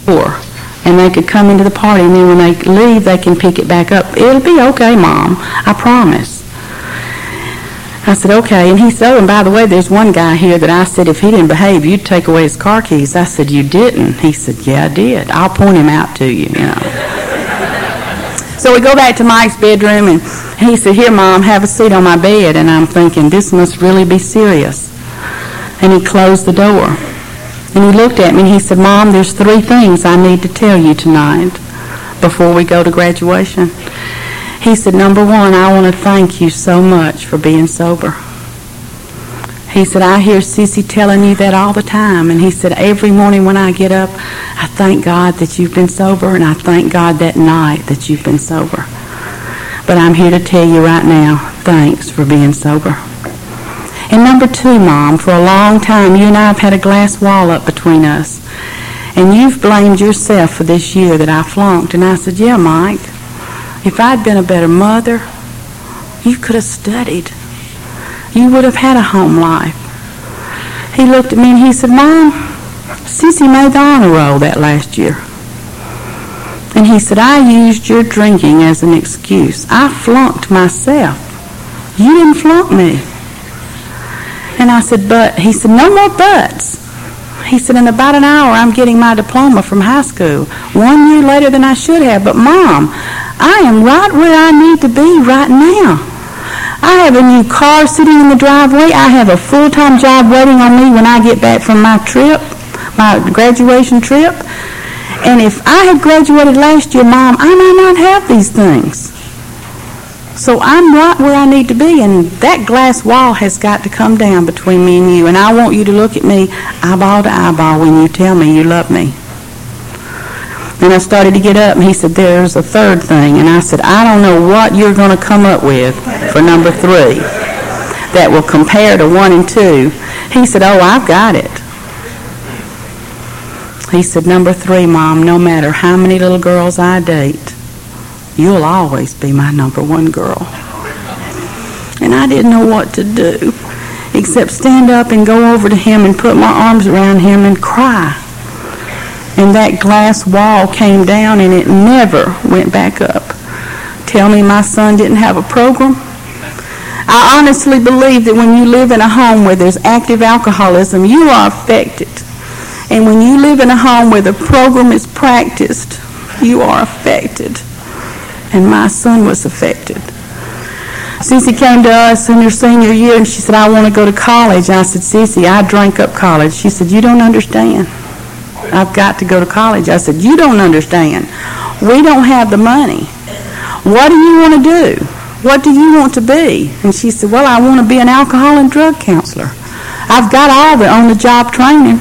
and they could come into the party, and then when they leave, they can pick it back up. It'll be okay, Mom. I promise. I said, okay. And he said, oh, and by the way, there's one guy here that I said if he didn't behave, you'd take away his car keys. I said, you didn't? He said, yeah, I did. I'll point him out to you, you know. So we go back to Mike's bedroom, and he said, here, Mom, have a seat on my bed. And I'm thinking, this must really be serious. And he closed the door. And he looked at me, and he said, Mom, there's 3 things I need to tell you tonight before we go to graduation. He said, number 1, I want to thank you so much for being sober. He said, I hear Sissy telling you that all the time. And he said, every morning when I get up, I thank God that you've been sober, and I thank God that night that you've been sober. But I'm here to tell you right now, thanks for being sober. And number 2, Mom, for a long time, you and I have had a glass wall up between us. And you've blamed yourself for this year that I flunked. And I said, yeah, Mike. If I'd been a better mother, you could have studied. You would have had a home life. He looked at me and he said, Mom, Sissy made the honor roll that last year. And he said, I used your drinking as an excuse. I flunked myself. You didn't flunk me. And I said, but. He said, no more buts. He said, in about an hour, I'm getting my diploma from high school. 1 year later than I should have. But, Mom, I am right where I need to be right now. I have a new car sitting in the driveway. I have a full-time job waiting on me when I get back from my trip, my graduation trip. And if I had graduated last year, Mom, I might not have these things. So I'm right where I need to be, and that glass wall has got to come down between me and you. And I want you to look at me eyeball to eyeball when you tell me you love me. And I started to get up, and he said, there's a 3rd thing. And I said, I don't know what you're going to come up with for number 3 that will compare to 1 and 2. He said, oh, I've got it. He said, number 3, Mom, no matter how many little girls I date, you'll always be my number 1 girl. And I didn't know what to do except stand up and go over to him and put my arms around him and cry. And that glass wall came down, and it never went back up. Tell me my son didn't have a program? I honestly believe that when you live in a home where there's active alcoholism, you are affected. And when you live in a home where the program is practiced, you are affected. And my son was affected. Sissy came to us in her senior year, and she said, I want to go to college. I said, Sissy, I drank up college. She said, you don't understand. I've got to go to college. I said, you don't understand. We don't have the money. What do you want to do? What do you want to be? And she said, well, I want to be an alcohol and drug counselor. I've got all the on-the-job training.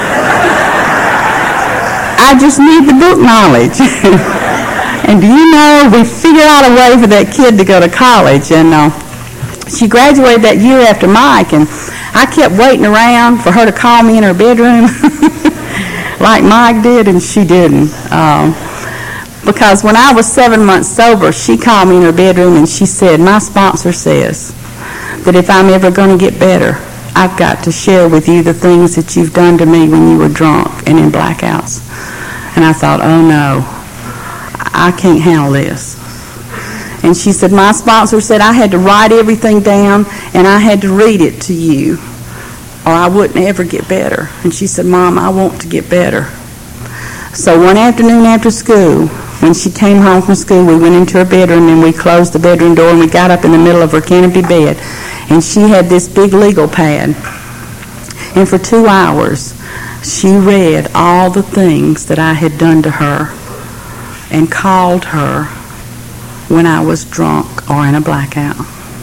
I just need the book knowledge. And do you know, we figured out a way for that kid to go to college. And she graduated that year after Mike, and I kept waiting around for her to call me in her bedroom like Mike did, and she didn't. Because when I was 7 months sober, she called me in her bedroom and she said, my sponsor says that if I'm ever going to get better, I've got to share with you the things that you've done to me when you were drunk and in blackouts. And I thought, oh no, I can't handle this. And she said, my sponsor said I had to write everything down and I had to read it to you or I wouldn't ever get better. And she said, Mom, I want to get better. So one afternoon after school, when she came home from school, we went into her bedroom and we closed the bedroom door and we got up in the middle of her canopy bed. And she had this big legal pad. And for 2 hours, she read all the things that I had done to her and called her when I was drunk or in a blackout.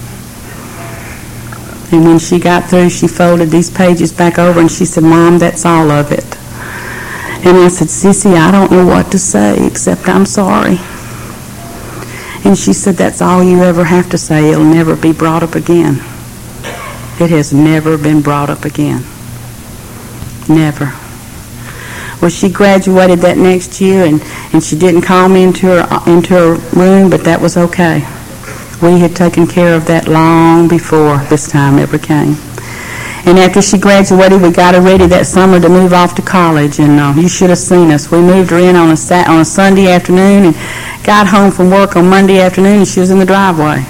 And when she got through, she folded these pages back over and she said, Mom, that's all of it. And I said, Sissy, I don't know what to say except I'm sorry. And she said, that's all you ever have to say. It'll never be brought up again. It has never been brought up again. Never. Well, she graduated that next year, and she didn't call me into her room, but that was okay. We had taken care of that long before this time ever came. And after she graduated, we got her ready that summer to move off to college. And you should have seen us. We moved her in on a Sunday afternoon and got home from work on Monday afternoon, and she was in the driveway.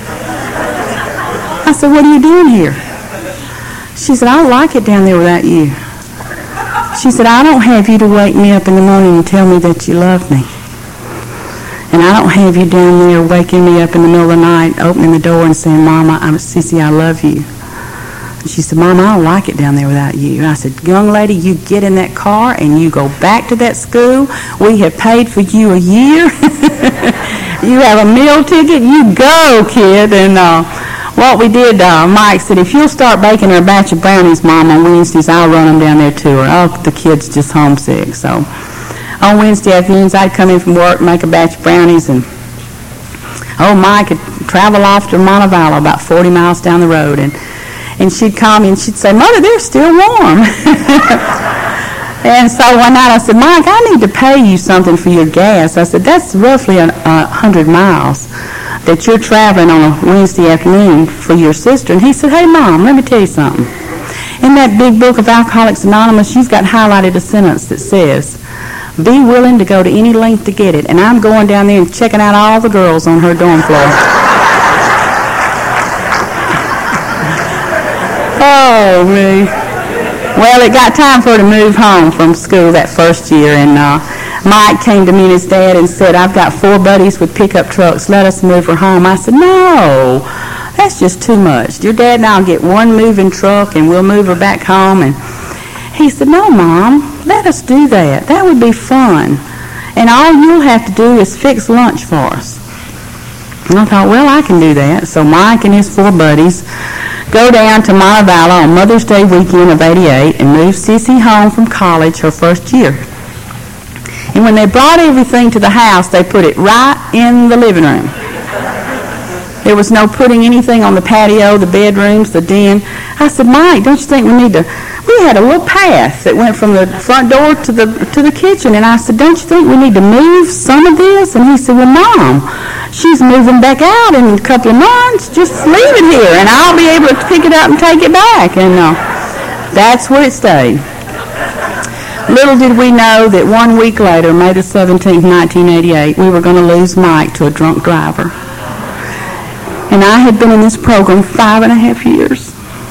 I said, "What are you doing here?" She said, "I don't like it down there without you." She said, "I don't have you to wake me up in the morning and tell me that you love me. And I don't have you down there waking me up in the middle of the night, opening the door and saying, 'Mama, Sissy, I love you.'" And she said, "Mama, I don't like it down there without you." And I said, "Young lady, you get in that car and you go back to that school. We have paid for you a year. You have a meal ticket. You go, kid." And what we did, Mike said, "If you'll start baking her a batch of brownies, Mom, on Wednesdays, I'll run them down there to her." Oh, the kid's just homesick. So on Wednesday afternoons, I'd come in from work, make a batch of brownies, and Mike would travel off to Montevallo, about 40 miles down the road, and she'd call me and she'd say, "Mother, they're still warm." And so one night I said, "Mike, I need to pay you something for your gas." I said, "That's roughly 100 miles that you're traveling on a Wednesday afternoon for your sister." And he said, "Hey, Mom, let me tell you something. In that big book of Alcoholics Anonymous, you've got highlighted a sentence that says, 'Be willing to go to any length to get it.' And I'm going down there and checking out all the girls on her dorm floor." Oh, me. Well, it got time for her to move home from school that first year, and Mike came to me and his dad and said, "I've got 4 buddies with pickup trucks. Let us move her home." I said, "No, that's just too much. Your dad and I'll get one moving truck and we'll move her back home." And he said, "No, Mom, let us do that. That would be fun. And all you'll have to do is fix lunch for us." And I thought, well, I can do that. So Mike and his 4 buddies go down to Montevallo on Mother's Day weekend of '88 and move Sissy home from college her first year. And when they brought everything to the house, they put it right in the living room. There was no putting anything on the patio, the bedrooms, the den. I said, "Mike, don't you think we need to..." We had a little path that went from the front door to the kitchen, and I said, "Don't you think we need to move some of this?" And he said, "Well, Mom, she's moving back out in a couple of months. Just leave it here, and I'll be able to pick it up and take it back." And that's where it stayed. Little did we know that 1 week later, May the 17th, 1988, we were going to lose Mike to a drunk driver. And I had been in this program 5.5 years.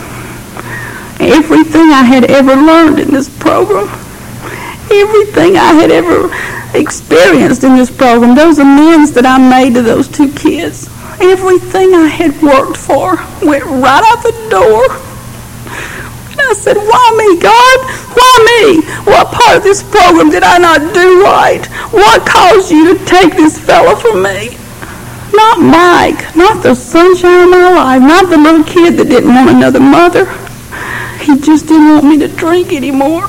Everything I had ever learned in this program, everything I had ever experienced in this program, those amends that I made to those 2 kids, everything I had worked for went right out the door. And I said, "Why me, God? Why me? What part of this program did I not do right? What caused you to take this fellow from me? Not Mike, not the sunshine of my life, not the little kid that didn't want another mother. He just didn't want me to drink anymore."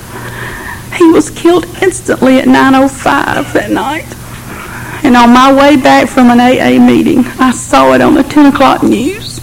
He was killed instantly at 9:05 that night. And on my way back from an AA meeting, I saw it on the 10 o'clock news.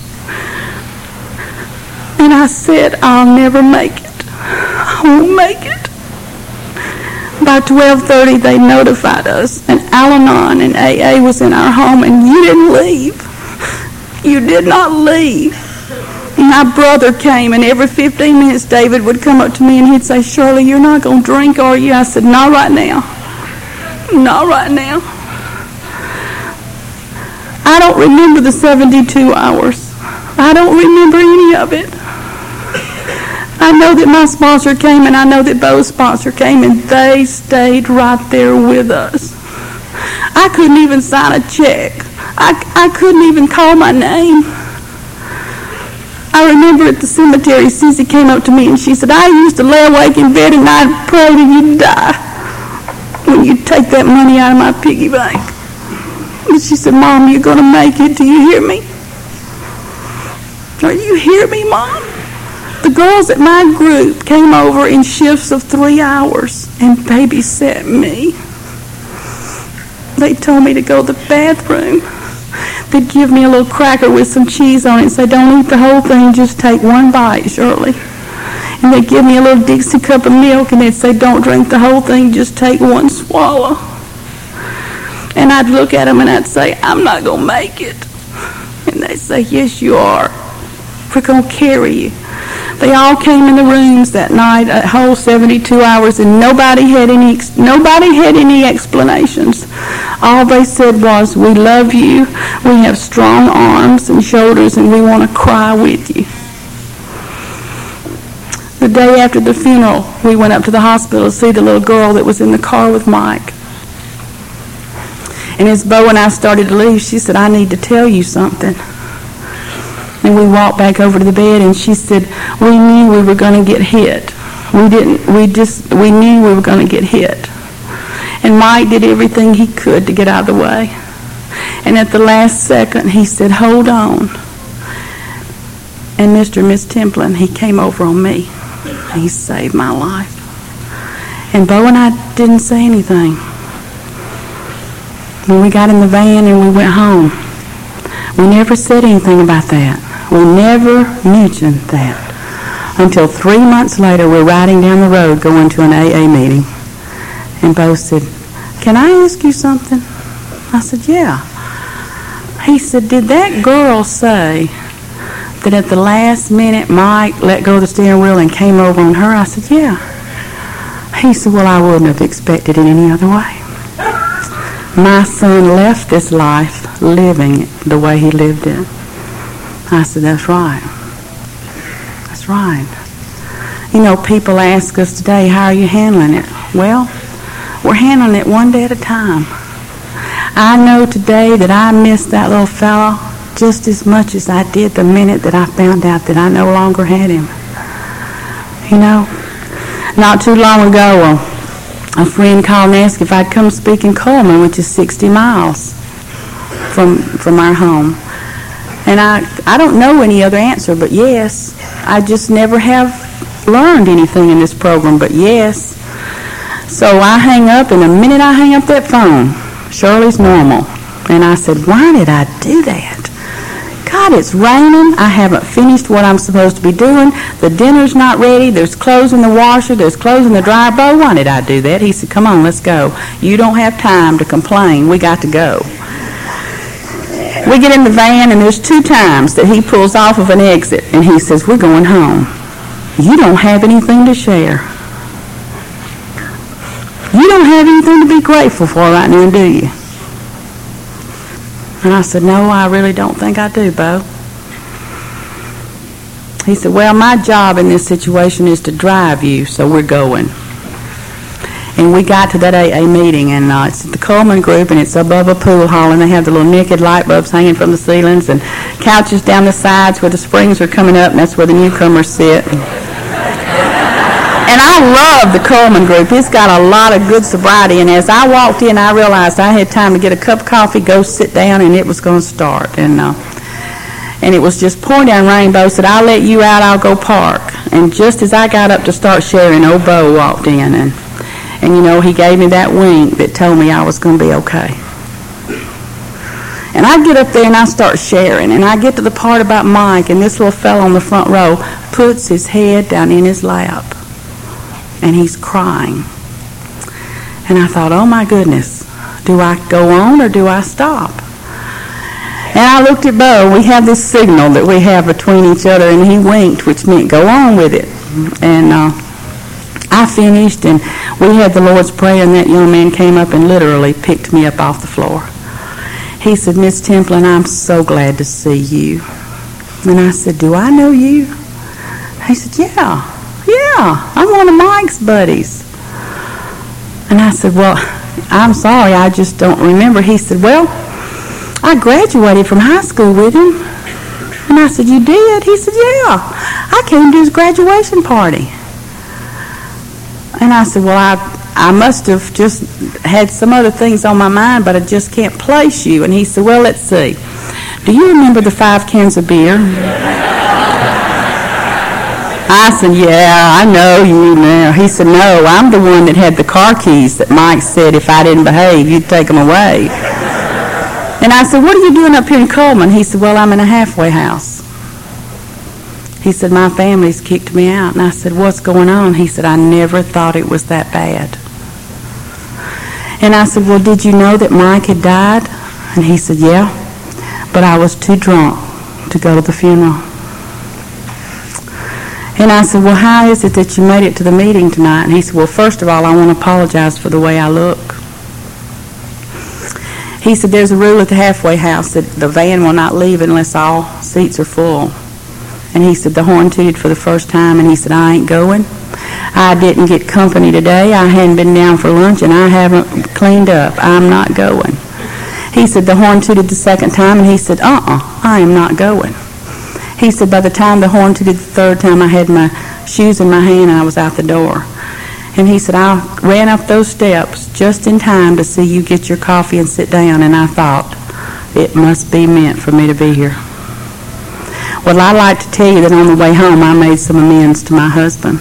And I said, "I'll never make it. I won't make it." By 12:30, they notified us, and Al-Anon and AA was in our home, and you didn't leave. You did not leave. And my brother came, and every 15 minutes, David would come up to me, and he'd say, "Shirley, you're not going to drink, are you?" I said, "Not right now. Not right now." I don't remember the 72 hours. I don't remember any of it. I know that my sponsor came, and I know that Bo's sponsor came, and they stayed right there with us. I couldn't even sign a check. I couldn't even call my name. I remember at the cemetery, Sissy came up to me and she said, "I used to lay awake in bed and I'd pray that you'd die when you take that money out of my piggy bank." And she said, "Mom, you're going to make it. Do you hear me? Are you hear me, Mom?" The girls at my group came over in shifts of 3 hours and babysat me. They told me to go to the bathroom. They'd give me a little cracker with some cheese on it and say, "Don't eat the whole thing, just take one bite, Shirley." And they'd give me a little Dixie cup of milk and they'd say, "Don't drink the whole thing, just take one swallow." And I'd look at them and I'd say, "I'm not going to make it." And they'd say, "Yes, you are. We're going to carry you." They all came in the rooms that night, a whole 72 hours, and nobody had any explanations. All they said was, "We love you, we have strong arms and shoulders, and we want to cry with you." The day after the funeral, we went up to the hospital to see the little girl that was in the car with Mike. And as Bo and I started to leave, she said, "I need to tell you something." And we walked back over to the bed, and she said, "We knew we were going to get hit. We knew we were going to get hit." And Mike did everything he could to get out of the way. And at the last second, he said, "Hold on." And Mr. and Miss Templin, he came over on me. He saved my life. And Bo and I didn't say anything. When we got in the van and we went home, we never said anything about that. We never mentioned that. Until 3 months later, we're riding down the road going to an AA meeting. And Bo said, "Can I ask you something?" I said, "Yeah." He said, "Did that girl say that at the last minute Mike let go of the steering wheel and came over on her?" I said, "Yeah." He said, "Well, I wouldn't have expected it any other way. My son left this life living the way he lived it." I said, "That's right. That's right." You know, people ask us today, "How are you handling it?" Well, we're handling it one day at a time. I know today that I miss that little fellow just as much as I did the minute that I found out that I no longer had him. You know, not too long ago, a friend called and asked if I'd come speak in Coleman, which is 60 miles from our home. And I don't know any other answer but yes. I just never have learned anything in this program but yes. So I hang up, and the minute I hang up that phone, Shirley's normal. And I said, "Why did I do that? God, it's raining. I haven't finished what I'm supposed to be doing. The dinner's not ready. There's clothes in the washer. There's clothes in the dryer. Bo, why did I do that?" He said, "Come on, let's go. You don't have time to complain. We got to go." We get in the van, and there's 2 times that he pulls off of an exit, and he says, "We're going home. You don't have anything to share. You don't have anything to be grateful for right now, do you?" And I said, "No, I really don't think I do, Bo." He said, "Well, my job in this situation is to drive you, so we're going." And we got to that AA meeting, and it's at the Coleman Group, and it's above a pool hall, and they have the little naked light bulbs hanging from the ceilings and couches down the sides where the springs are coming up, and that's where the newcomers sit. And I love the Coleman Group. It's got a lot of good sobriety, and as I walked in, I realized I had time to get a cup of coffee, go sit down, and it was going to start. And it was just pouring down rain. Bo said, "I'll let you out, I'll go park." And just as I got up to start sharing, old Bo walked in, and you know, he gave me that wink that told me I was going to be okay. And I get up there and I start sharing, and I get to the part about Mike, and this little fellow on the front row puts his head down in his lap, and he's crying. And I thought, oh my goodness, do I go on or do I stop? And I looked at Bo. We have this signal that we have between each other, and he winked, which meant go on with it. And I finished, and we had the Lord's Prayer, and that young man came up and literally picked me up off the floor. He said, "Miss Templin, I'm so glad to see you." And I said, "Do I know you?" He said, yeah, I'm one of Mike's buddies." And I said, "Well, I'm sorry, I just don't remember." He said, "Well, I graduated from high school with him." And I said, "You did?" He said, "Yeah, I came to his graduation party." And I said, "Well, I must have just had some other things on my mind, but I just can't place you." And he said, "Well, let's see. Do you remember the 5 cans of beer?" I said, "Yeah, I know you now." He said, "No, I'm the one that had the car keys that Mike said if I didn't behave, you'd take them away." And I said, "What are you doing up here in Coleman?" He said, "Well, I'm in a halfway house." He said, "My family's kicked me out." And I said, "What's going on?" He said, "I never thought it was that bad." And I said, "Well, did you know that Mike had died?" And he said, "Yeah, but I was too drunk to go to the funeral." And I said, well, how is it that you made it to the meeting tonight? And he said, well, first of all, I want to apologize for the way I look. He said, there's a rule at the halfway house that the van will not leave unless all seats are full. And he said, the horn tooted for the first time, and he said, I ain't going. I didn't get company today. I hadn't been down for lunch, and I haven't cleaned up. I'm not going. He said, the horn tooted the second time, and he said, I am not going. He said, by the time the horn tooted the third time, I had my shoes in my hand, and I was out the door. And he said, I ran up those steps just in time to see you get your coffee and sit down, and I thought, it must be meant for me to be here. Well, I'd like to tell you that on the way home, I made some amends to my husband.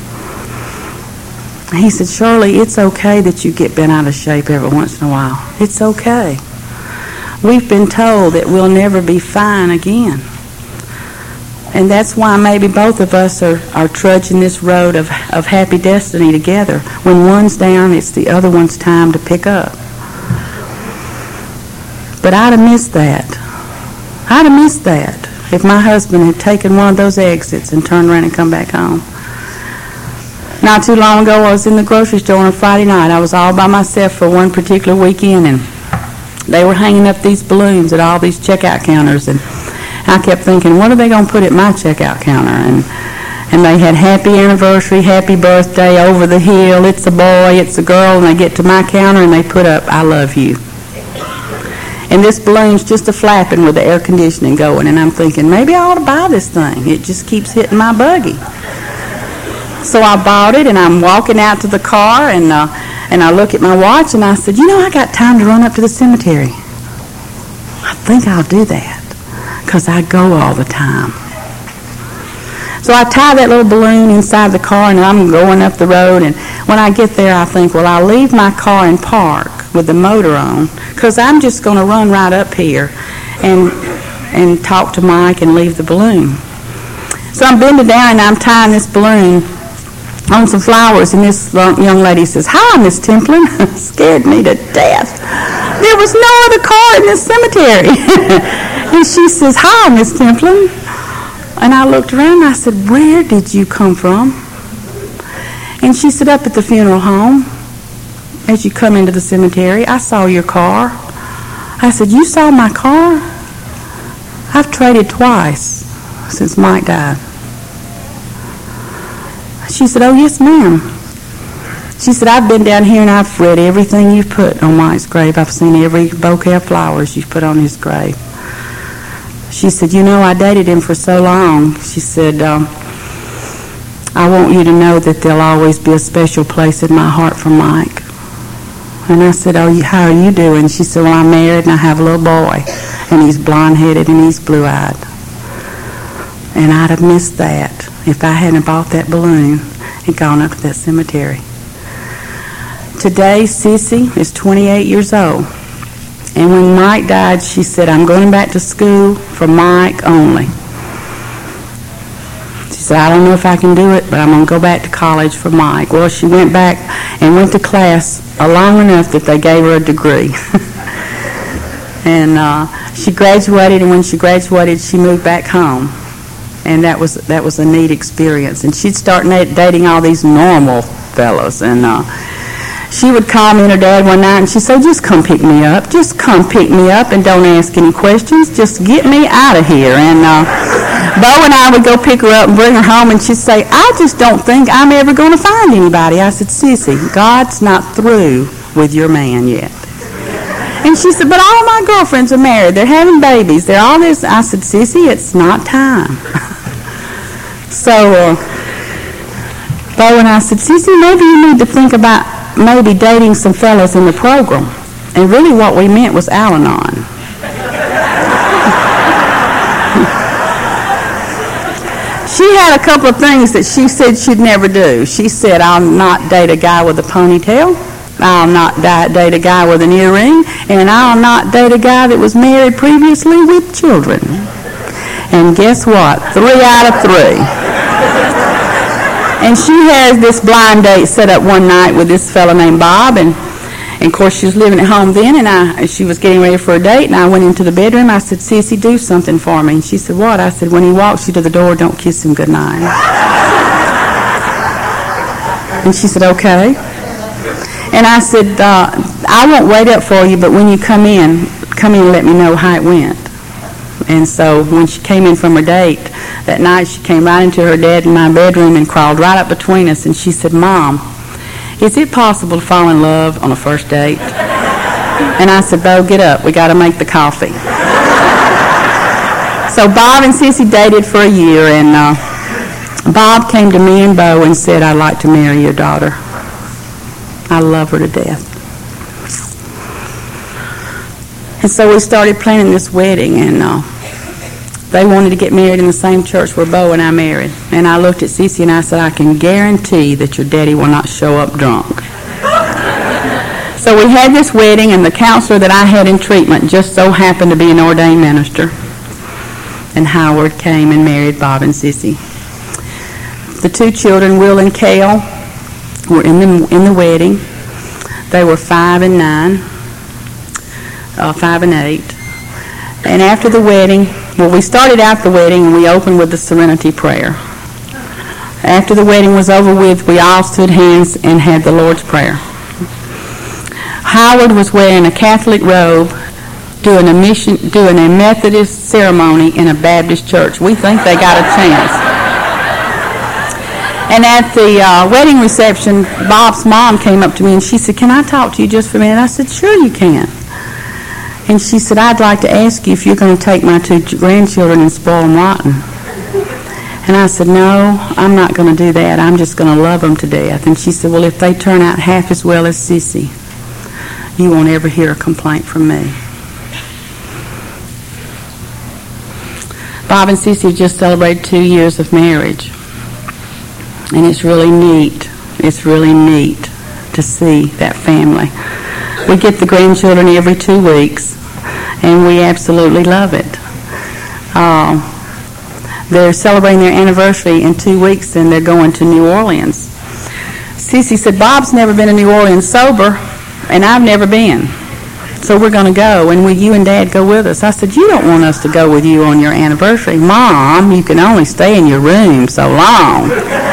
He said, Shirley, it's okay that you get bent out of shape every once in a while. It's okay. We've been told that we'll never be fine again. And that's why maybe both of us are trudging this road of happy destiny together. When one's down, it's the other one's time to pick up. But I'd have missed that. I'd have missed that if my husband had taken one of those exits and turned around and come back home. Not too long ago, I was in the grocery store on a Friday night. I was all by myself for one particular weekend, and they were hanging up these balloons at all these checkout counters, and I kept thinking, what are they going to put at my checkout counter? And they had happy anniversary, happy birthday, over the hill, it's a boy, it's a girl, and they get to my counter and they put up, I love you. And this balloon's just a flapping with the air conditioning going, and I'm thinking, maybe I ought to buy this thing. It just keeps hitting my buggy. So I bought it, and I'm walking out to the car, and I look at my watch, and I said, I got time to run up to the cemetery. I think I'll do that, because I go all the time. So I tie that little balloon inside the car, and I'm going up the road, and when I get there, I think, well, I'll leave my car in park with the motor on, because I'm just going to run right up here and talk to Mike and leave the balloon. So I'm bending down, and I'm tying this balloon on some flowers, and this young lady says, hi, Miss Templin. Scared me to death. There was no other car in this cemetery. And she says, hi, Miss Templin. And I looked around, and I said, where did you come from? And she said, up at the funeral home. As you come into the cemetery, I saw your car. I said, you saw my car? I've traded twice since Mike died. She said, oh, yes, ma'am. She said, I've been down here and I've read everything you've put on Mike's grave. I've seen every bouquet of flowers you've put on his grave. She said, I dated him for so long. She said, I want you to know that there'll always be a special place in my heart for Mike. And I said, oh, how are you doing? She said, well, I'm married and I have a little boy. And he's blonde-headed and he's blue-eyed. And I'd have missed that if I hadn't bought that balloon and gone up to that cemetery. Today, Sissy is 28 years old. And when Mike died, she said, I'm going back to school for Mike only. She said, I don't know if I can do it, but I'm going to go back to college for Mike. Well, she went back and went to class long enough that they gave her a degree. And she graduated, and when she graduated, she moved back home. And that was a neat experience. And she'd start dating all these normal fellows. And she would call me and her dad one night, and she'd say, just come pick me up. Just come pick me up and don't ask any questions. Just get me out of here. And Bo and I would go pick her up and bring her home, and she'd say, I just don't think I'm ever going to find anybody. I said, Sissy, God's not through with your man yet. And she said, but all of my girlfriends are married. They're having babies. They're all this. I said, Sissy, it's not time. So Bo and I said, Sissy, maybe you need to think about maybe dating some fellas in the program. And really what we meant was Al-Anon. She had a couple of things that she said she'd never do. She said, I'll not date a guy with a ponytail. I'll not date a guy with an earring. And I'll not date a guy that was married previously with children. And guess what? 3 out of 3. And she has this blind date set up one night with this fellow named Bob, and of course she was living at home then, and she was getting ready for a date, and I went into the bedroom. I said, Sissy, do something for me. And she said, what? I said, when he walks you to the door, don't kiss him goodnight. And she said, okay. And I said, I won't wait up for you, but when you come in and let me know how it went. And so when she came in from her date that night, she came right into her dad in my bedroom and crawled right up between us. And she said, Mom, is it possible to fall in love on a first date? And I said, Bo, get up. We got to make the coffee. So Bob and Sissy dated for a year, and Bob came to me and Bo and said, I'd like to marry your daughter. I love her to death. And so we started planning this wedding, and they wanted to get married in the same church where Bo and I married. And I looked at Sissy and I said, I can guarantee that your daddy will not show up drunk. So we had this wedding, and the counselor that I had in treatment just so happened to be an ordained minister. And Howard came and married Bob and Sissy. The two children, Will and Cale, were in the wedding. They were 5 and 9, 5 and 8. And after the wedding, we started out the wedding and we opened with the Serenity Prayer. After the wedding was over with, we all stood hands and had the Lord's Prayer. Howard was wearing a Catholic robe, doing a Methodist ceremony in a Baptist church. We think they got a chance. And at the wedding reception, Bob's mom came up to me and she said, can I talk to you just for a minute? I said, sure you can. And she said, I'd like to ask you if you're going to take my 2 grandchildren and spoil them rotten. And I said, no, I'm not going to do that. I'm just going to love them to death. And she said, well, if they turn out half as well as Sissy, you won't ever hear a complaint from me. Bob and Sissy just celebrated 2 years of marriage. And it's really neat. It's really neat to see that family. We get the grandchildren every 2 weeks, and we absolutely love it. They're celebrating their anniversary in 2 weeks, and they're going to New Orleans. Sissy said, Bob's never been to New Orleans sober, and I've never been. So we're going to go, and will you and Dad go with us? I said, you don't want us to go with you on your anniversary. Mom, you can only stay in your room so long.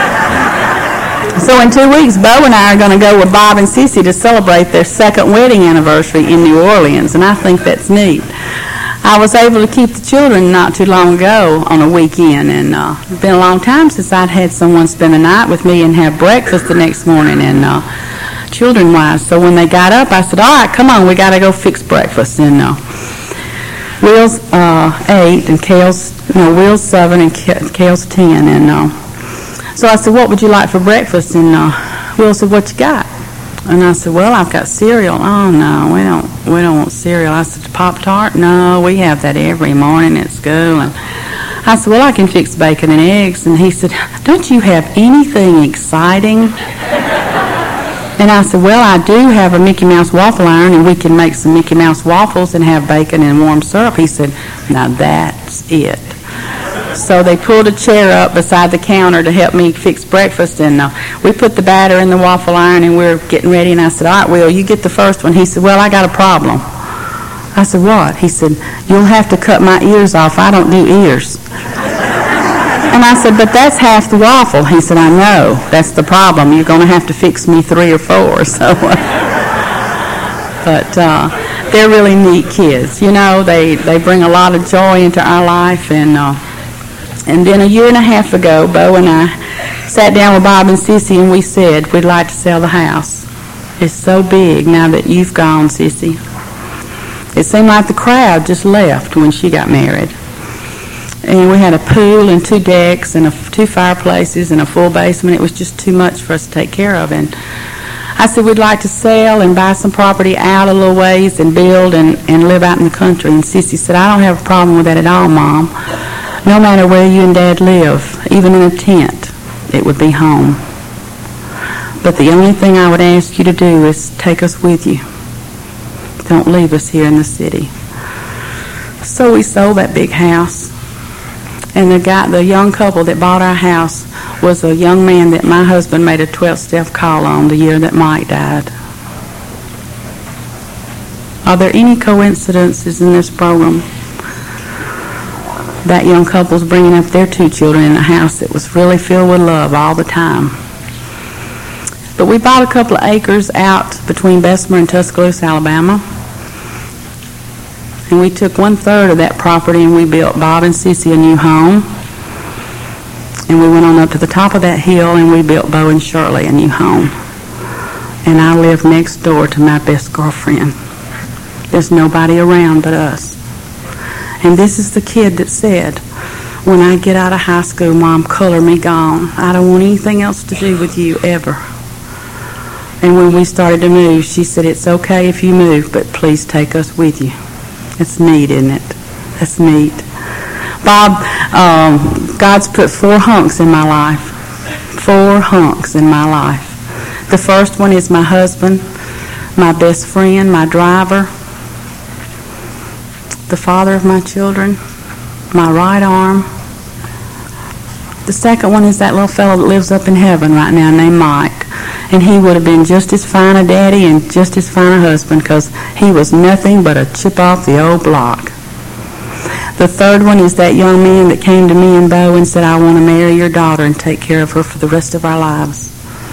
So in 2 weeks, Bo and I are going to go with Bob and Sissy to celebrate their 2nd wedding anniversary in New Orleans, and I think that's neat. I was able to keep the children not too long ago on a weekend, and it's been a long time since I'd had someone spend the night with me and have breakfast the next morning, and children-wise. So when they got up, I said, all right, come on, we got to go fix breakfast. And Will's 8, and Will's 7, and Cale's 10, and so I said, what would you like for breakfast? And Will said, what you got? And I said, well, I've got cereal. Oh, no, we don't want cereal. I said, Pop-Tart? No, we have that every morning at school. And I said, well, I can fix bacon and eggs. And he said, don't you have anything exciting? And I said, well, I do have a Mickey Mouse waffle iron, and we can make some Mickey Mouse waffles and have bacon and warm syrup. He said, now that's it. So they pulled a chair up beside the counter to help me fix breakfast, and we put the batter in the waffle iron, and we're getting ready. And I said, all right, Will, you get the first one. He said, well, I got a problem. I said, what? He said, you'll have to cut my ears off. I don't do ears. And I said, but that's half the waffle. He said, I know. That's the problem. You're going to have to fix me 3 or 4. So, but they're really neat kids. You know, they bring a lot of joy into our life, and then a year and a half ago, Bo and I sat down with Bob and Sissy, and we said, we'd like to sell the house. It's so big now that you've gone, Sissy. It seemed like the crowd just left when she got married. And we had a pool and 2 decks and 2 fireplaces and a full basement. It was just too much for us to take care of. And I said, we'd like to sell and buy some property out a little ways and build and live out in the country. And Sissy said, I don't have a problem with that at all, Mom. No matter where you and Dad live, even in a tent, it would be home. But the only thing I would ask you to do is take us with you. Don't leave us here in the city. So we sold that big house. And the young couple that bought our house was a young man that my husband made a 12-step call on the year that Mike died. Are there any coincidences in this program? That young couple's bringing up their 2 children in a house that was really filled with love all the time. But we bought a couple of acres out between Bessemer and Tuscaloosa, Alabama. And we took 1/3 of that property and we built Bob and Sissy a new home. And we went on up to the top of that hill and we built Bo and Shirley a new home. And I live next door to my best girlfriend. There's nobody around but us. And this is the kid that said, when I get out of high school, Mom, color me gone. I don't want anything else to do with you ever. And when we started to move, she said, it's okay if you move, but please take us with you. It's neat, isn't it? That's neat. Bob, God's put 4 hunks in my life. 4 hunks in my life. The first one is my husband, my best friend, my driver, the father of my children, my right arm. The second one is that little fellow that lives up in heaven right now named Mike. And he would have been just as fine a daddy and just as fine a husband because he was nothing but a chip off the old block. The third one is that young man that came to me and Bo and said, I want to marry your daughter and take care of her for the rest of our lives.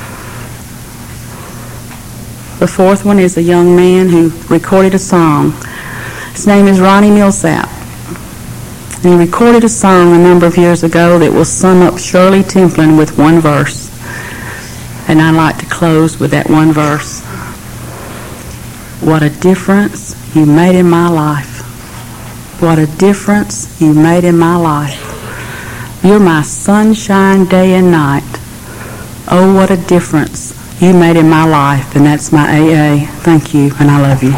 The fourth one is a young man who recorded a song. His name is Ronnie Millsap. And he recorded a song a number of years ago that will sum up Shirley Templin with one verse. And I'd like to close with that one verse. What a difference you made in my life. What a difference you made in my life. You're my sunshine day and night. Oh, what a difference you made in my life. And that's my AA. Thank you, and I love you.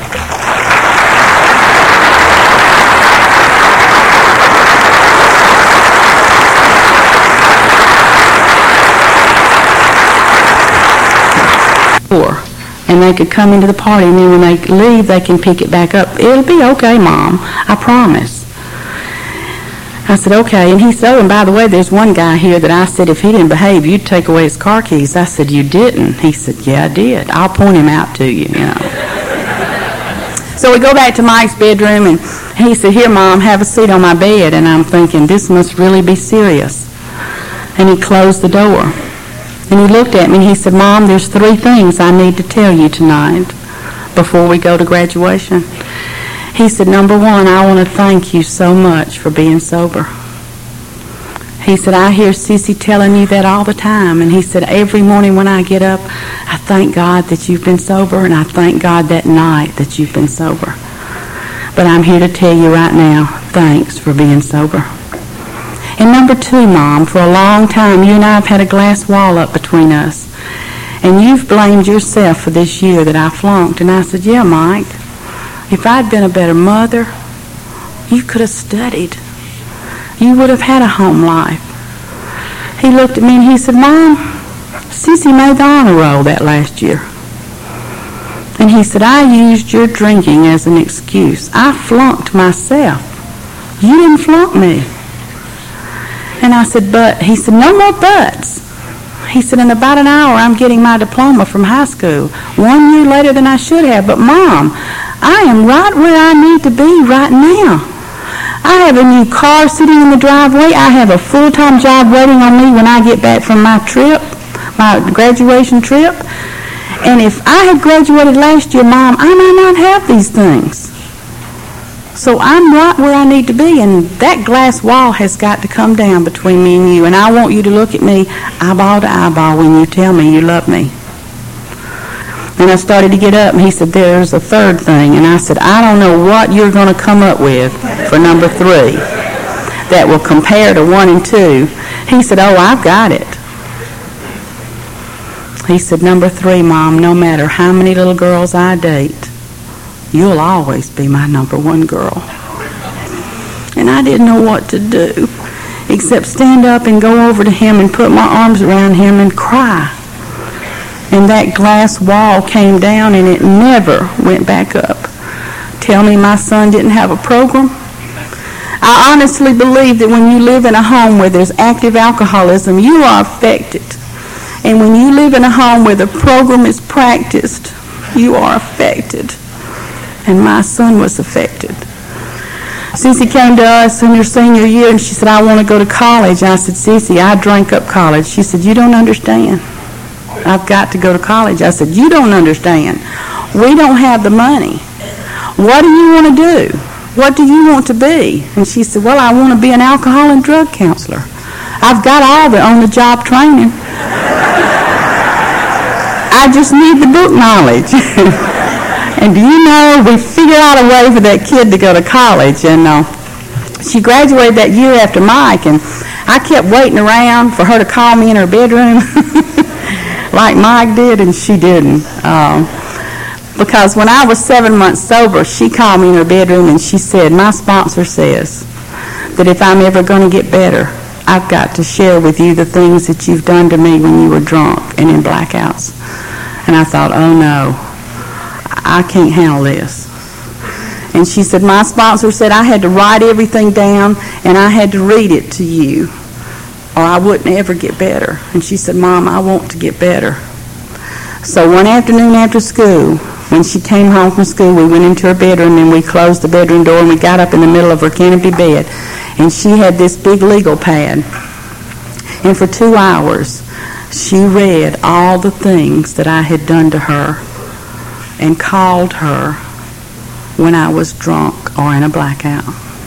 And they could come into the party, and then when they leave, they can pick it back up. It'll be okay, Mom. I promise. I said, okay. And he said, oh, and by the way, there's one guy here that I said if he didn't behave, you'd take away his car keys. I said, you didn't? He said, yeah, I did. I'll point him out to you, So we go back to Mike's bedroom, and he said, here, Mom, have a seat on my bed. And I'm thinking, this must really be serious. And he closed the door. And he looked at me and he said, Mom, there's 3 things I need to tell you tonight before we go to graduation. He said, number 1, I want to thank you so much for being sober. He said, I hear Sissy telling you that all the time. And he said, every morning when I get up, I thank God that you've been sober, and I thank God that night that you've been sober. But I'm here to tell you right now, thanks for being sober. And number 2, Mom, for a long time, you and I have had a glass wall up between us. And you've blamed yourself for this year that I flunked. And I said, yeah, Mike, if I'd been a better mother, you could have studied. You would have had a home life. He looked at me and he said, Mom, Sissy made the honor roll that last year. And he said, I used your drinking as an excuse. I flunked myself. You didn't flunk me. And I said, but, he said, no more buts. He said, in about an hour, I'm getting my diploma from high school. 1 year later than I should have. But, Mom, I am right where I need to be right now. I have a new car sitting in the driveway. I have a full-time job waiting on me when I get back from my trip, my graduation trip. And if I had graduated last year, Mom, I might not have these things. So I'm right where I need to be, and that glass wall has got to come down between me and you. And I want you to look at me eyeball to eyeball when you tell me you love me. And I started to get up, and he said, there's a 3rd thing. And I said, I don't know what you're going to come up with for number 3 that will compare to 1 and 2. He said, oh, I've got it. He said, number 3, Mom, no matter how many little girls I date, you'll always be my number 1 girl. And I didn't know what to do except stand up and go over to him and put my arms around him and cry. And that glass wall came down and it never went back up. Tell me my son didn't have a program? I honestly believe that when you live in a home where there's active alcoholism, you are affected. And when you live in a home where the program is practiced, you are affected. And my son was affected. Sissy came to us in her senior year and she said, I want to go to college. And I said, Sissy, I drank up college. She said, you don't understand. I've got to go to college. I said, you don't understand. We don't have the money. What do you want to do? What do you want to be? And she said, well, I want to be an alcohol and drug counselor. I've got all the on-the-job training. I just need the book knowledge. And do you know, we figured out a way for that kid to go to college. And she graduated that year after Mike, and I kept waiting around for her to call me in her bedroom like Mike did, and she didn't. Because when I was 7 months sober, she called me in her bedroom and she said, my sponsor says that if I'm ever going to get better, I've got to share with you the things that you've done to me when you were drunk and in blackouts. And I thought, oh no, I can't handle this. And she said, my sponsor said I had to write everything down and I had to read it to you or I wouldn't ever get better. And she said, Mom, I want to get better. So one afternoon after school, when she came home from school, we went into her bedroom and we closed the bedroom door and we got up in the middle of her canopy bed. And she had this big legal pad. And for 2 hours, she read all the things that I had done to her and called her when I was drunk or in a blackout.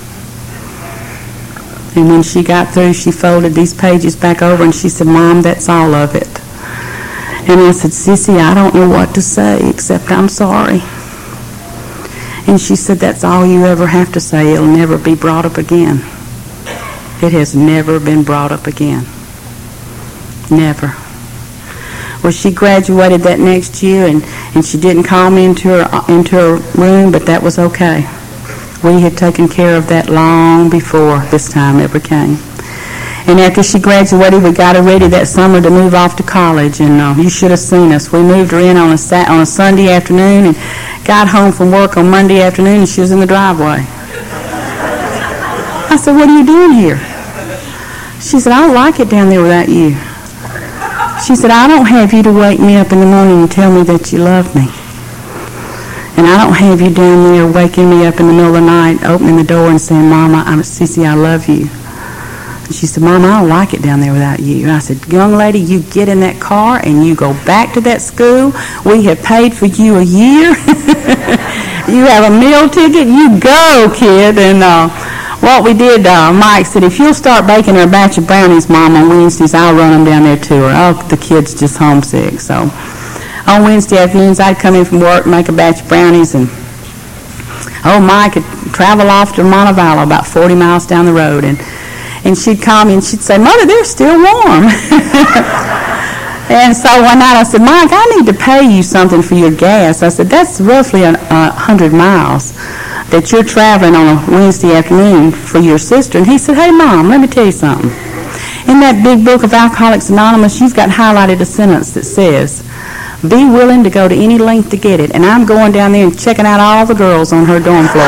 And when she got through, she folded these pages back over and she said, Mom, that's all of it. And I said, Sissy, I don't know what to say except I'm sorry. And she said, that's all you ever have to say. It'll never be brought up again. It has never been brought up again. Never. Well, she graduated that next year, and she didn't call me into her room, but that was okay. We had taken care of that long before this time ever came. And after she graduated, we got her ready that summer to move off to college. And you should have seen us. We moved her in on a Sunday afternoon and got home from work on Monday afternoon, and she was in the driveway. I said, what are you doing here? She said, I don't like it down there without you. She said, I don't have you to wake me up in the morning and tell me that you love me. And I don't have you down there waking me up in the middle of the night, opening the door and saying, Mama, Sissy, I love you. And she said, Mom, I don't like it down there without you. And I said, young lady, you get in that car and you go back to that school. We have paid for you a year. You have a meal ticket. You go, kid. And what we did, Mike said, if you'll start baking her a batch of brownies, Mom, on Wednesdays, I'll run them down there to her. Oh, the kid's just homesick. So on Wednesday afternoons, I'd come in from work, make a batch of brownies, and Mike would travel off to Montevallo, about 40 miles down the road, and she'd call me and she'd say, Mother, they're still warm. And so one night I said, Mike, I need to pay you something for your gas. I said, that's roughly 100 miles that you're traveling on a Wednesday afternoon for your sister. And he said, hey, Mom, let me tell you something. In that big book of Alcoholics Anonymous, you've got highlighted a sentence that says, be willing to go to any length to get it. And I'm going down there and checking out all the girls on her dorm floor.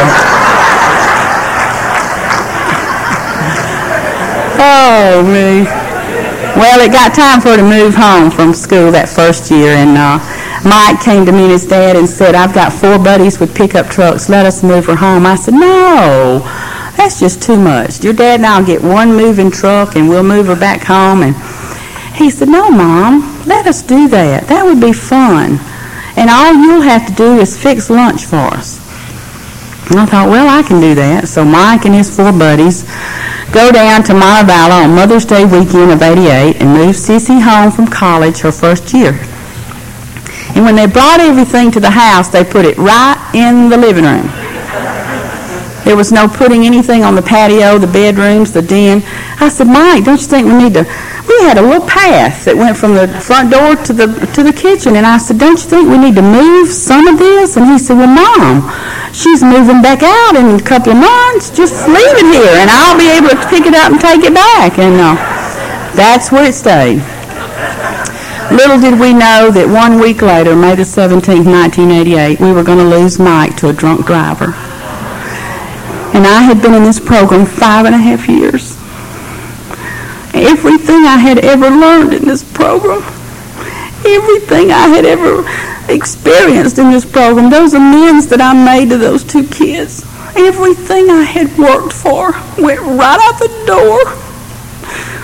Oh, me. Well, it got time for her to move home from school that first year, and Mike came to me and his dad and said, I've got 4 buddies with pickup trucks. Let us move her home. I said, no, that's just too much. Your dad and I'll get one moving truck, and we'll move her back home. And he said, no, Mom, let us do that. That would be fun. And all you'll have to do is fix lunch for us. And I thought, well, I can do that. So Mike and his 4 buddies go down to Montevallo on Mother's Day weekend of '88 and move Sissy home from college her first year. And when they brought everything to the house, they put it right in the living room. There was no putting anything on the patio, the bedrooms, the den. I said, Mike, don't you think we need to... We had a little path that went from the front door to the kitchen. And I said, don't you think we need to move some of this? And he said, well, Mom, she's moving back out in a couple of months. Just leave it here, and I'll be able to pick it up and take it back. And that's where it stayed. Little did we know that 1 week later, May the 17th, 1988, we were going to lose Mike to a drunk driver. And I had been in this program 5.5 years. Everything I had ever learned in this program, everything I had ever experienced in this program, those amends that I made to those 2 kids, everything I had worked for went right out the door. And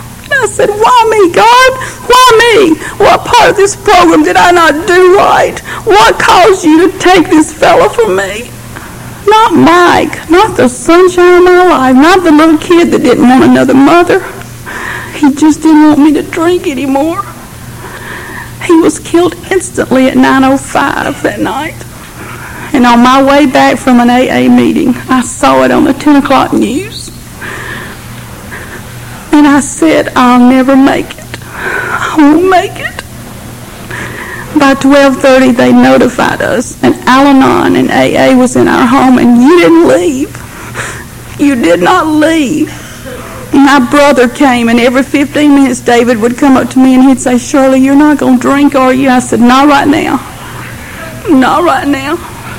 I said, why me, God? Why me? What part of this program did I not do right? What caused you to take this fella from me? Not Mike, not the sunshine of my life, not the little kid that didn't want another mother. He just didn't want me to drink anymore. He was killed instantly at 9:05 that night. And on my way back from an AA meeting, I saw it on the 10 o'clock news. And I said, I'll never make it. I won't make it. By 12:30, they notified us, and Al-Anon and AA was in our home, and you didn't leave. You did not leave. My brother came, and every 15 minutes, David would come up to me, and he'd say, Shirley, you're not going to drink, are you? I said, not right now. Not right now.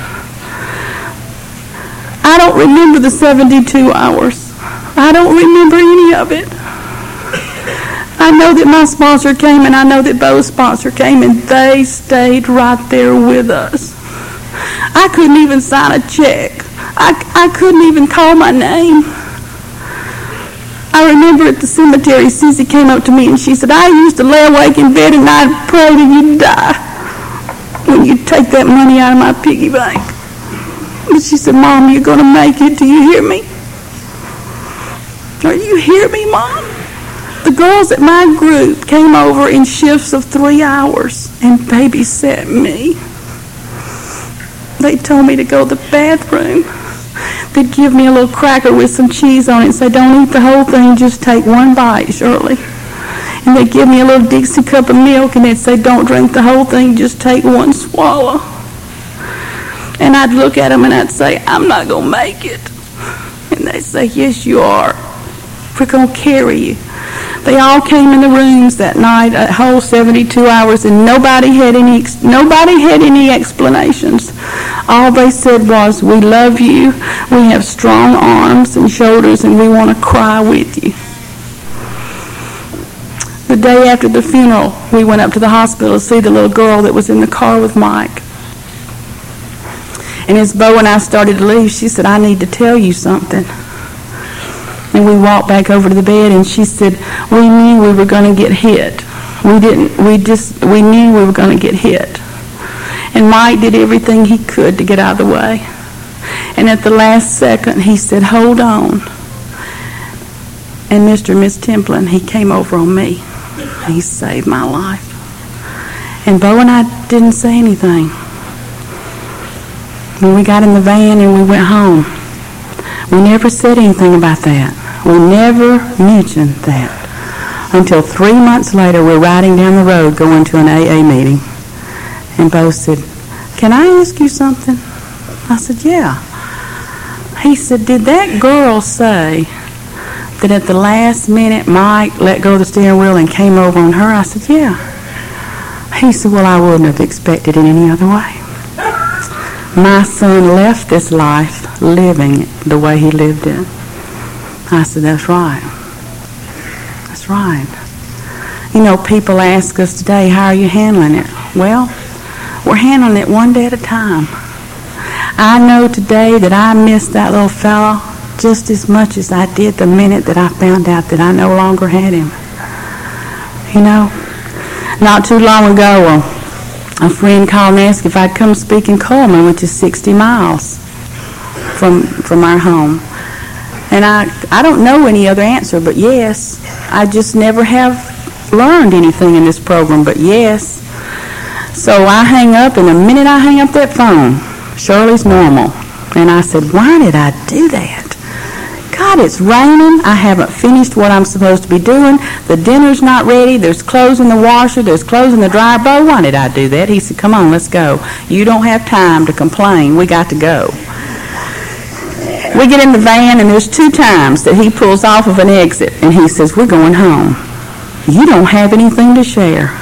I don't remember the 72 hours. I don't remember any of it. I know that my sponsor came, and I know that Bo's sponsor came, and they stayed right there with us. I couldn't even sign a check. I couldn't even call my name. I remember at the cemetery, Susie came up to me, and she said, I used to lay awake in bed and I'd pray that you'd die when you take that money out of my piggy bank. But she said, Mom, you're going to make it. Do you hear me? Are you hear me, Mom? The girls at my group came over in shifts of 3 hours and babysat me. They told me to go to the bathroom. They'd give me a little cracker with some cheese on it and say, don't eat the whole thing, just take one bite, Shirley. And they'd give me a little Dixie cup of milk and they'd say, don't drink the whole thing, just take one swallow. And I'd look at them and I'd say, I'm not going to make it. And they'd say, yes, you are. We're going to carry you. They all came in the rooms that night, a whole 72 hours, and nobody had any explanations. All they said was, we love you, we have strong arms and shoulders, and we want to cry with you. The day after the funeral, we went up to the hospital to see the little girl that was in the car with Mike. And as Bo and I started to leave, she said, I need to tell you something. And we walked back over to the bed, and she said, we knew we were going to get hit. We knew we were going to get hit. And Mike did everything he could to get out of the way. And at the last second, he said, hold on. And Mr. and Miss Templin, he came over on me. He saved my life. And Bo and I didn't say anything. When we got in the van and we went home, we never said anything about that. We never mentioned that. Until 3 months later, we're riding down the road going to an AA meeting. And Bo said, can I ask you something? I said, yeah. He said, did that girl say that at the last minute Mike let go of the steering wheel and came over on her? I said, yeah. He said, well, I wouldn't have expected it any other way. My son left this life living the way he lived it. I said, that's right. That's right. You know, people ask us today, how are you handling it? Well, we're handling it one day at a time. I know today that I missed that little fella just as much as I did the minute that I found out that I no longer had him. You know, not too long ago, a friend called and asked if I'd come speak in Coleman, which is 60 miles from our home. And I don't know any other answer, but yes. I just never have learned anything in this program, but yes. So I hang up, and the minute I hang up that phone, Shirley's normal. And I said, why did I do that? God, it's raining. I haven't finished what I'm supposed to be doing. The dinner's not ready. There's clothes in the washer. There's clothes in the dryer. Bo, why did I do that? He said, come on, let's go. You don't have time to complain. We got to go. We get in the van, and there's 2 times that he pulls off of an exit, and he says, we're going home. You don't have anything to share.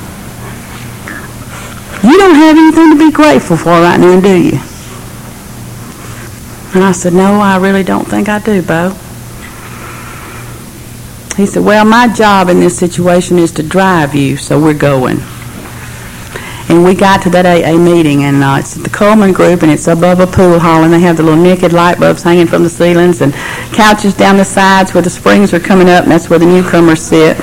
You don't have anything to be grateful for right now, do you? And I said, no, I really don't think I do, Bo. He said, well, my job in this situation is to drive you, so we're going. And we got to that AA meeting, and it's the Coleman Group, and it's above a pool hall, and they have the little naked light bulbs hanging from the ceilings and couches down the sides where the springs are coming up, and that's where the newcomers sit.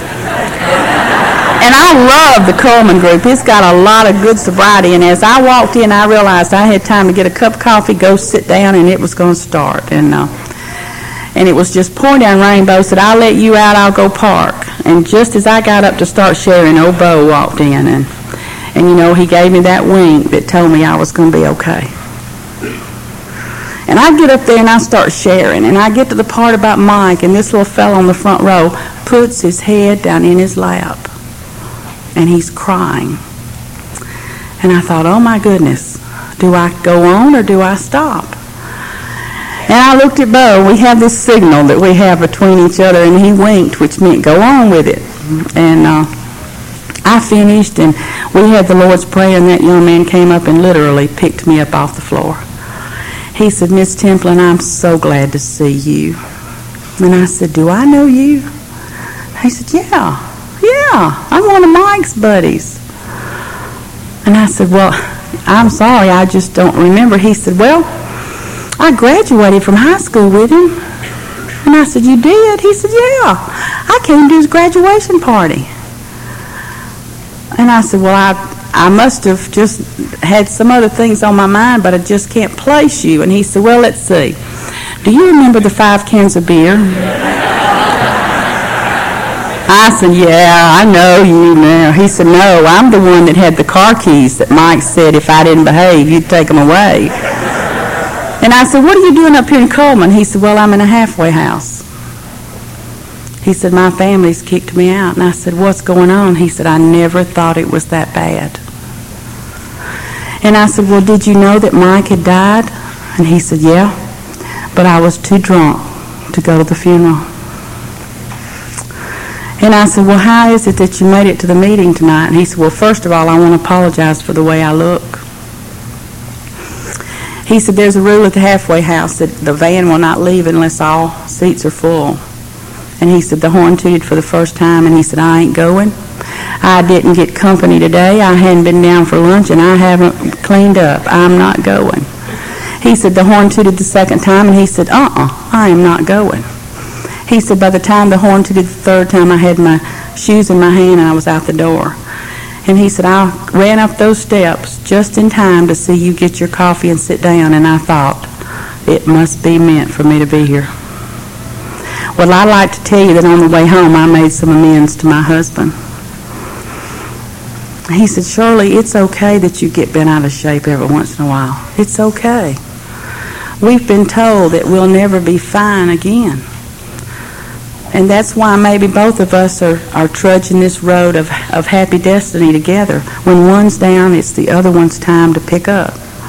And I love the Coleman Group. It's got a lot of good sobriety, and as I walked in, I realized I had time to get a cup of coffee, go sit down, and it was going to start. And it was just pouring down rainbow. Said, "I'll let you out, I'll go park." And just as I got up to start sharing, old Bo walked in, and he gave me that wink that told me I was going to be okay. And I get up there and I start sharing, and I get to the part about Mike, and this little fellow on the front row puts his head down in his lap, and he's crying. And I thought, oh my goodness, do I go on or do I stop? And I looked at Bo. We have this signal that we have between each other, and he winked, which meant go on with it. And I finished, and we had the Lord's Prayer, and that young man came up and literally picked me up off the floor. He said, "Miss Templin, I'm so glad to see you." And I said, "Do I know you?" He said, Yeah, I'm one of Mike's buddies." And I said, "Well, I'm sorry, I just don't remember." He said, "Well, I graduated from high school with him." And I said, "You did?" He said, "Yeah, I came to his graduation party." And I said, "Well, I must have just had some other things on my mind, but I just can't place you." And he said, "Well, let's see. Do you remember the 5 cans of beer?" I said, "Yeah, I know you now." He said, "No, I'm the one that had the car keys that Mike said if I didn't behave, you'd take them away." And I said, "What are you doing up here in Coleman?" He said, "Well, I'm in a halfway house." He said, "My family's kicked me out." And I said, "What's going on?" He said, "I never thought it was that bad." And I said, "Well, did you know that Mike had died?" And he said, "Yeah, but I was too drunk to go to the funeral." And I said, "Well, how is it that you made it to the meeting tonight?" And he said, "Well, first of all, I want to apologize for the way I look." He said, "There's a rule at the halfway house that the van will not leave unless all seats are full." And he said, the horn tooted for the first time, and he said, "I ain't going. I didn't get company today. I hadn't been down for lunch, and I haven't cleaned up. I'm not going." He said, the horn tooted the second time, and he said, "I am not going." He said, by the time the horn tooted the third time, I had my shoes in my hand, and I was out the door. And he said, "I ran up those steps just in time to see you get your coffee and sit down, and I thought, it must be meant for me to be here." Well, I'd like to tell you that on the way home, I made some amends to my husband. He said, "Shirley, it's okay that you get bent out of shape every once in a while. It's okay. We've been told that we'll never be fine again. And that's why maybe both of us are trudging this road of happy destiny together. When one's down, it's the other one's time to pick up."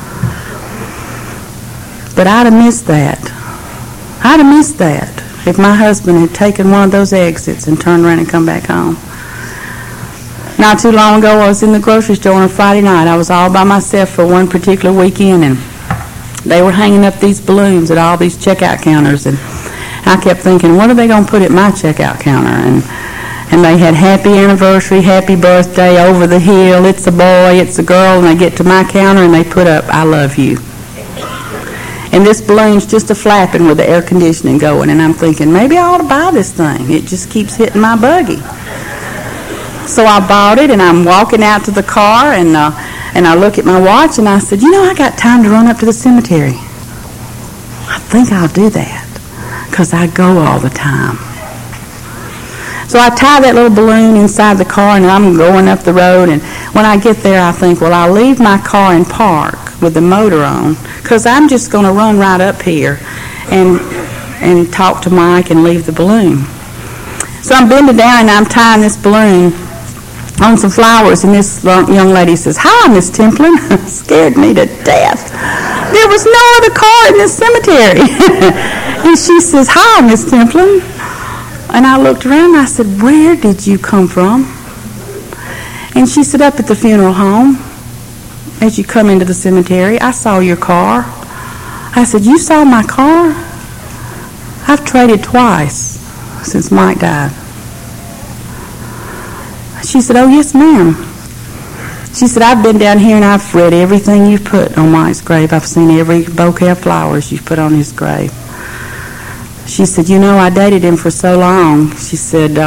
But I'd have missed that. I'd have missed that if my husband had taken one of those exits and turned around and come back home. Not too long ago, I was in the grocery store on a Friday night. I was all by myself for one particular weekend, and they were hanging up these balloons at all these checkout counters, and I kept thinking, what are they going to put at my checkout counter? And they had happy anniversary, happy birthday, over the hill, it's a boy, it's a girl, and they get to my counter and they put up, "I love you." And this balloon's just a flapping with the air conditioning going, and I'm thinking, maybe I ought to buy this thing. It just keeps hitting my buggy. So I bought it, and I'm walking out to the car, and I look at my watch, and I said, I got time to run up to the cemetery. I think I'll do that, because I go all the time. So I tie that little balloon inside the car, and I'm going up the road, and when I get there, I think, well, I'll leave my car in park with the motor on, because I'm just going to run right up here and talk to Mike and leave the balloon. So I'm bending down, and I'm tying this balloon on some flowers, and this young lady says, "Hi, Miss Templin." Scared me to death. There was no other car in this cemetery. And she says, "Hi, Miss Templin." And I looked around, and I said, "Where did you come from?" And she said, "Up at the funeral home. As you come into the cemetery, I saw your car." I said, "You saw my car?" "I've traded twice since Mike died." She said, "Oh, yes, ma'am." She said, I've been down here and I've read everything you've put on Mike's grave. I've seen every bouquet of flowers you've put on his grave. She said, you know, I dated him for so long. She said,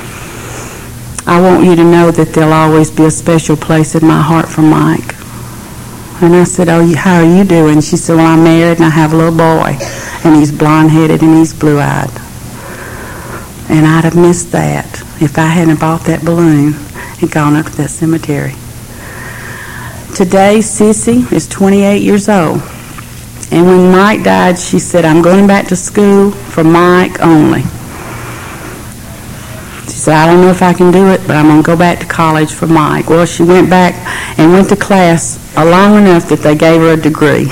I want you to know that there'll always be a special place in my heart for Mike. And I said, oh, how are you doing? She said, well, I'm married and I have a little boy. And he's blonde-headed and he's blue-eyed. And I'd have missed that if I hadn't bought that balloon and gone up to that cemetery. Today, Sissy is 28 years old. And when Mike died, she said, I'm going back to school for Mike only. She said, I don't know if I can do it, but I'm going to go back to college for Mike. Well, she went back and went to class long enough that they gave her a degree.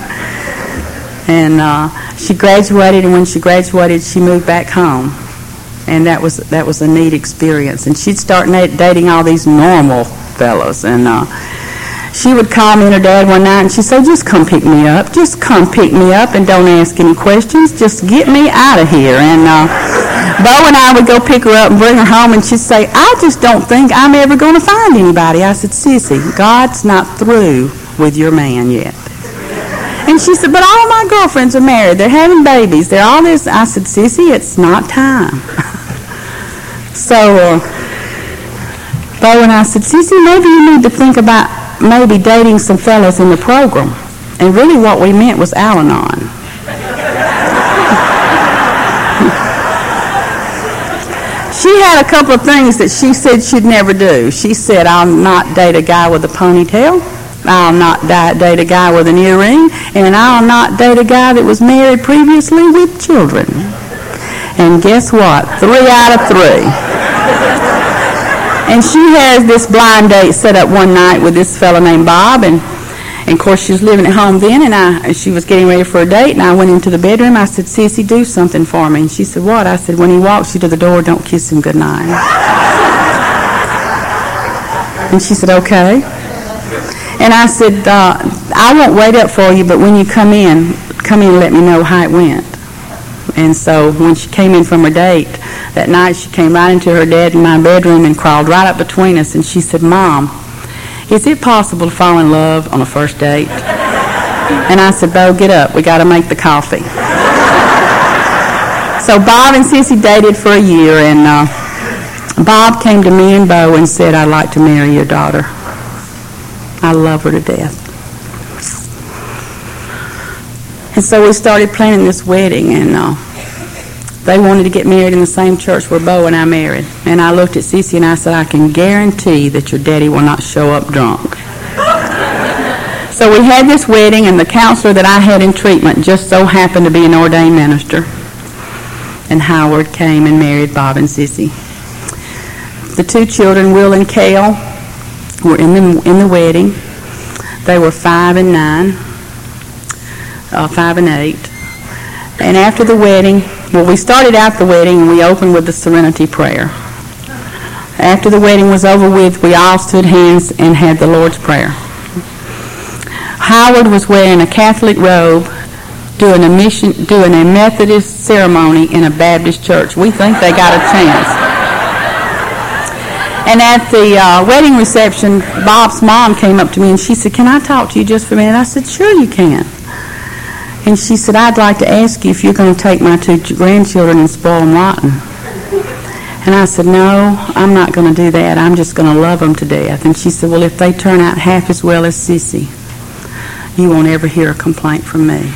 And she graduated, and when she graduated, she moved back home. And that was a neat experience. And she'd start dating all these normal fellows. And she would call me and her dad one night, and she'd say, just come pick me up. Just come pick me up and don't ask any questions. Just get me out of here. And Bo and I would go pick her up and bring her home, and she'd say, I just don't think I'm ever going to find anybody. I said, Sissy, God's not through with your man yet. And she said, but all my girlfriends are married. They're having babies. They're all this. I said, Sissy, it's not time. So Bo and I said, Sissy, maybe you need to think about maybe dating some fellas in the program. And really what we meant was Al-Anon. She had a couple of things that she said she'd never do. She said, I'll not date a guy with a ponytail. I'll not date a guy with an earring. And I'll not date a guy that was married previously with children. And guess what? 3 out of 3. And she has this blind date set up one night with this fellow named Bob, and of course she was living at home then, and she was getting ready for a date, and I went into the bedroom. I said, Sissy, do something for me. And she said, what? I said, when he walks you to the door, don't kiss him goodnight. And she said, okay. And I said, I won't wait up for you, but when you come in and let me know how it went. And so when she came in from her date that night, she came right into her dad in my bedroom and crawled right up between us. And she said, Mom, is it possible to fall in love on a first date? And I said, Bo, get up. We got to make the coffee. So Bob and Sissy dated for a year, and Bob came to me and Bo and said, I'd like to marry your daughter. I love her to death. And so we started planning this wedding, and they wanted to get married in the same church where Bo and I married. And I looked at Sissy and I said, I can guarantee that your daddy will not show up drunk. So we had this wedding, and the counselor that I had in treatment just so happened to be an ordained minister. And Howard came and married Bob and Sissy. The 2 children, Will and Cale, were in the wedding. They were 5 and 9. 5 and 8. And after the wedding, we started out the wedding and we opened with the Serenity Prayer. After the wedding was over with, we all stood hands and had the Lord's Prayer. Howard was wearing a Catholic robe doing a Methodist ceremony in a Baptist church. We think they got a chance. And at the wedding reception, Bob's mom came up to me and she said, can I talk to you just for a minute? I said, sure you can. And she said, I'd like to ask you if you're going to take my 2 grandchildren and spoil them rotten. And I said, no, I'm not going to do that. I'm just going to love them to death. And she said, well, if they turn out half as well as Sissy, you won't ever hear a complaint from me.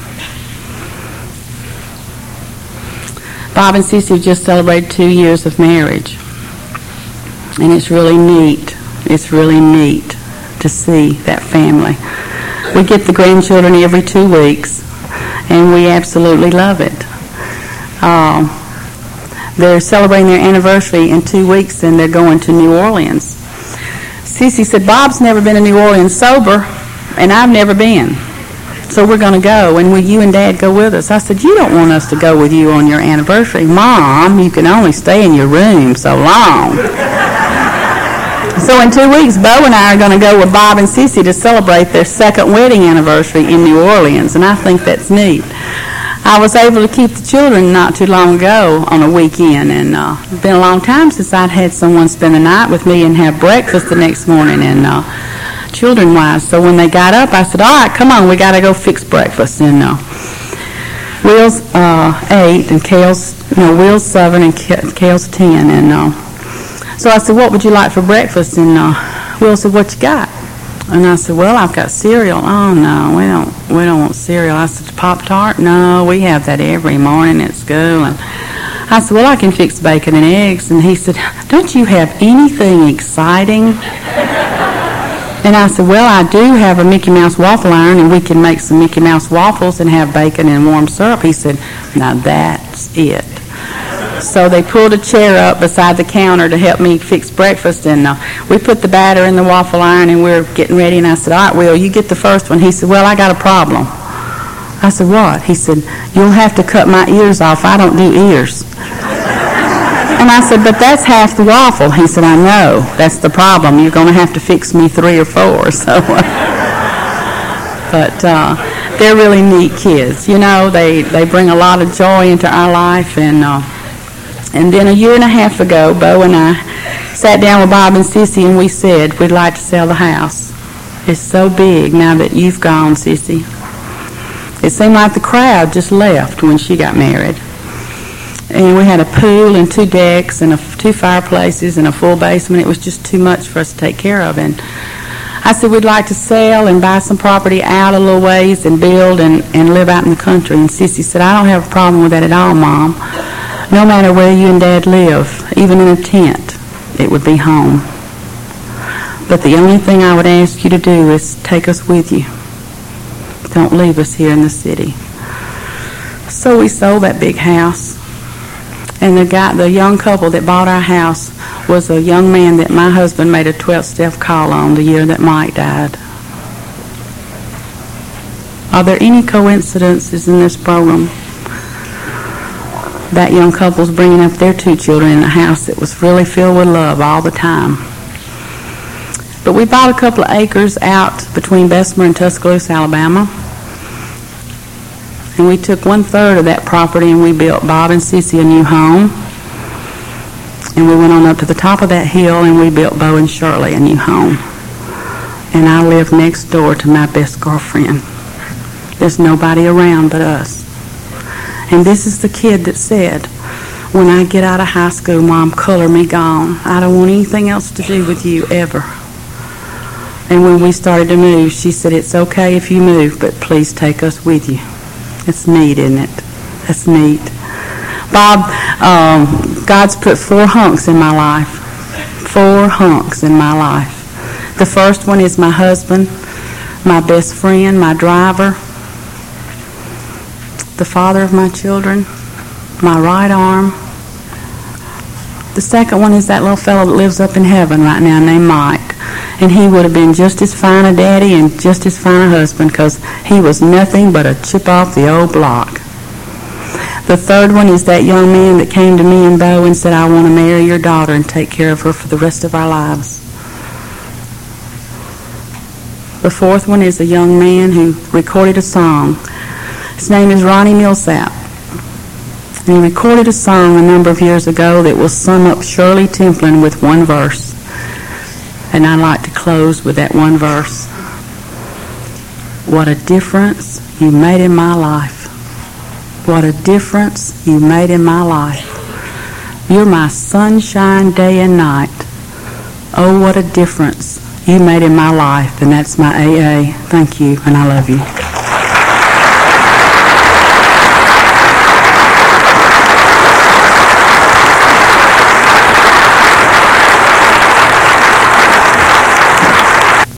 Bob and Sissy just celebrated 2 years of marriage. And it's really neat. It's really neat to see that family. We get the grandchildren every 2 weeks, and we absolutely love it. They're celebrating their anniversary in 2 weeks, and they're going to New Orleans. Sissy said, Bob's never been to New Orleans sober, and I've never been. So we're going to go, and will you and Dad go with us? I said, you don't want us to go with you on your anniversary. Mom, you can only stay in your room so long. So in 2 weeks, Bo and I are going to go with Bob and Sissy to celebrate their 2nd wedding anniversary in New Orleans, and I think that's neat. I was able to keep the children not too long ago on a weekend, and it's been a long time since I'd had someone spend the night with me and have breakfast the next morning, and children-wise. So when they got up, I said, all right, come on, we got to go fix breakfast. And Will's 8, and Will's 7, and Kale's 10. And so I said, what would you like for breakfast? And Will said, what you got? And I said, well, I've got cereal. Oh, no, we don't want cereal. I said, Pop-Tart? No, we have that every morning at school. And I said, well, I can fix bacon and eggs. And he said, don't you have anything exciting? And I said, well, I do have a Mickey Mouse waffle iron, and we can make some Mickey Mouse waffles and have bacon and warm syrup. He said, now that's it. So they pulled a chair up beside the counter to help me fix breakfast, and we put the batter in the waffle iron, and we're getting ready. And I said, all right, Will, you get the first one. He said, well, I got a problem. I said, what? He said, you'll have to cut my ears off. I don't do ears. And I said, but that's half the waffle. He said, I know. That's the problem. You're going to have to fix me 3 or 4. So, but they're really neat kids. You know, they bring a lot of joy into our life. And then a year and a half ago, Bo and I sat down with Bob and Sissy, and we said we'd like to sell the house. It's so big now that you've gone, Sissy. It seemed like the crowd just left when she got married. And we had a pool and 2 decks and 2 fireplaces and a full basement. It was just too much for us to take care of. And I said we'd like to sell and buy some property out a little ways and build and live out in the country. And Sissy said, I don't have a problem with that at all, Mom. No matter where you and Dad live, even in a tent, it would be home. But the only thing I would ask you to do is take us with you. Don't leave us here in the city. So we sold that big house. And the young couple that bought our house was a young man that my husband made a 12-step call on the year that Mike died. Are there any coincidences in this program? That young couple's bringing up their 2 children in a house that was really filled with love all the time. But we bought a couple of acres out between Bessemer and Tuscaloosa, Alabama. And we took 1/3 of that property, and we built Bob and Sissy a new home. And we went on up to the top of that hill, and we built Bo and Shirley a new home. And I live next door to my best girlfriend. There's nobody around but us. And this is the kid that said, when I get out of high school, Mom, color me gone. I don't want anything else to do with you ever. And when we started to move, she said, it's okay if you move, but please take us with you. It's neat, isn't it? That's neat. Bob, God's put 4 hunks in my life. 4 hunks in my life. The first one is my husband, my best friend, my driver, the father of my children, my right arm. The second one is that little fellow that lives up in heaven right now named Mike. And he would have been just as fine a daddy and just as fine a husband because he was nothing but a chip off the old block. The third one is that young man that came to me and Bo and said, I want to marry your daughter and take care of her for the rest of our lives. The fourth one is a young man who recorded a song. His name is Ronnie Millsap. And he recorded a song a number of years ago that will sum up Shirley Templin with one verse. And I'd like to close with that one verse. What a difference you made in my life. What a difference you made in my life. You're my sunshine day and night. Oh, what a difference you made in my life. And that's my AA. Thank you, and I love you.